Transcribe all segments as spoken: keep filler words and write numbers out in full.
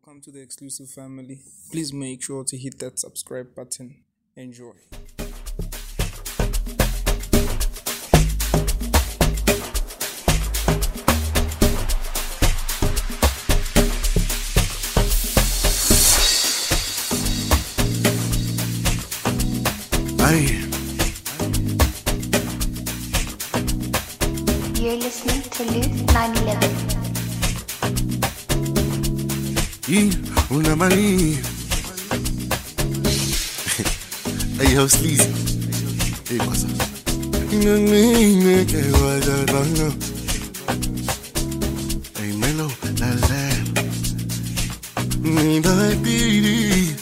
Welcome to the exclusive family. Please make sure to hit that subscribe button. Enjoy. Aye. You're listening to Luke nine eleven. Y una mani. Hey, yo, Sleazy. Hey, what's up? Hey, Melo, la la. Me baby.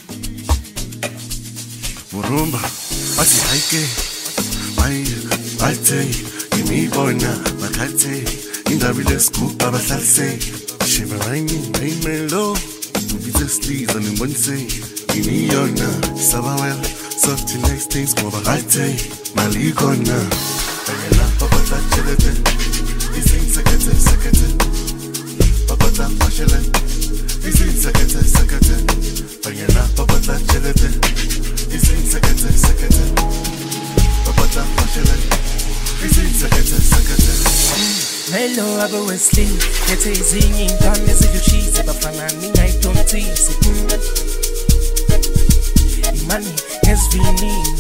Murumba. Ati haike. Mai, ate. Imi bona, makate. Indabile scoop, baba salse. Shivering, hey, Melo. The sleeves and in one say, in Iona, Sabawell, soft to next things, Koba Latte, Maligona, Ayala, Papa Chilete, is in Secretary, Secretary, Papa Pashalan, is in Secretary, Secretary, Ayala, Papa Chilete, is in Secretary, Secretary, Papa Pashalan, is in Secretary, Secretary. Hello, Abu Wesley. Get a singing done as if you cheese, but fanning I don't tease it. Money has been need.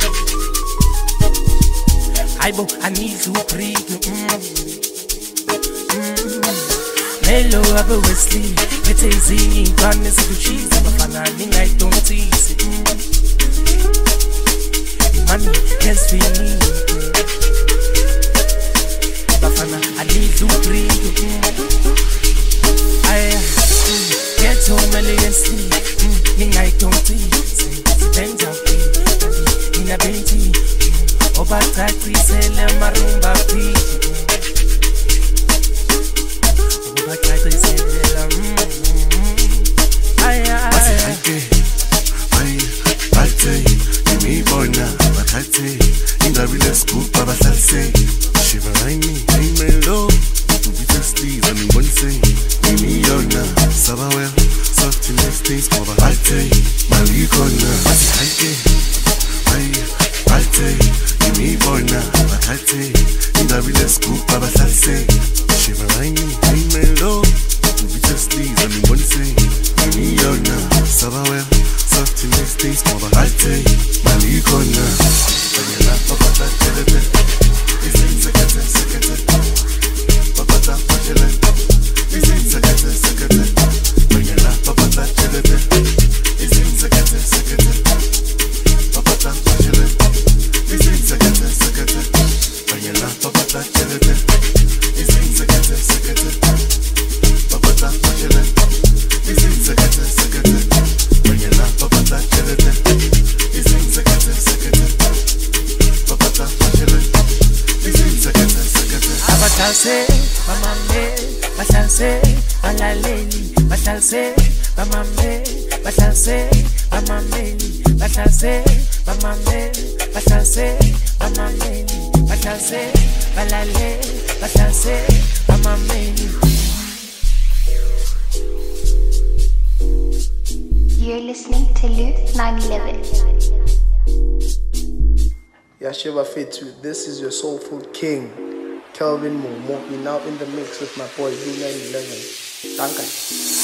I bo I need to breathe. Hello, Abu Wesley. Get a singing done as if you cheese, but fanning I don't tease it. Money has been need. I need to breathe. I get so many sleep. I don't think spend out in a benty. Over taxi, sell marumba fish. Over taxi, sell I I I say, give me boy now, but I say, in the real school, Baba say. Shivering me, hey Melo, to be the sleeves and in one say, in Iona, Sabawell, soft to next things, Koba Latte, Maligona, Ati Haike, Aye, Latte, give me boy now, but I say, in the real school, Baba say, Shivering me, hey Melo, to be the sleeves and in one say, in Iona, Sabawell, soft to next things, Koba Latte, Maligona, Ayala, Papa Chilete. Is in Secretary, Secretary, Papa Pashalan. Is in Secretary, Secretary, Ayala, Papa Chilete. Is in Secretary, Secretary, Papa Pashalan. Is in Secretary, Secretary, Ayala, Papa Chilete. Is in Secretary, Secretary, Papa Pashalan. Is in Secretary, Secretary, Ayala, Papa Chilete. Is in Secretary, Secretary, Papa Pashalan. Bashalse, mamame, bashalse, balaleli, bashalse, mamame, bashalse, mamameli, bashalse, mamame, bashalse, mamameli, bashalse, balale, bashalse, mamameli. You're listening to Luke nine eleven. Yashiva Fetu, this is your soulful king, Kelvin Momo. You're now in the mix with my boy, Blue nine eleven. Thank you.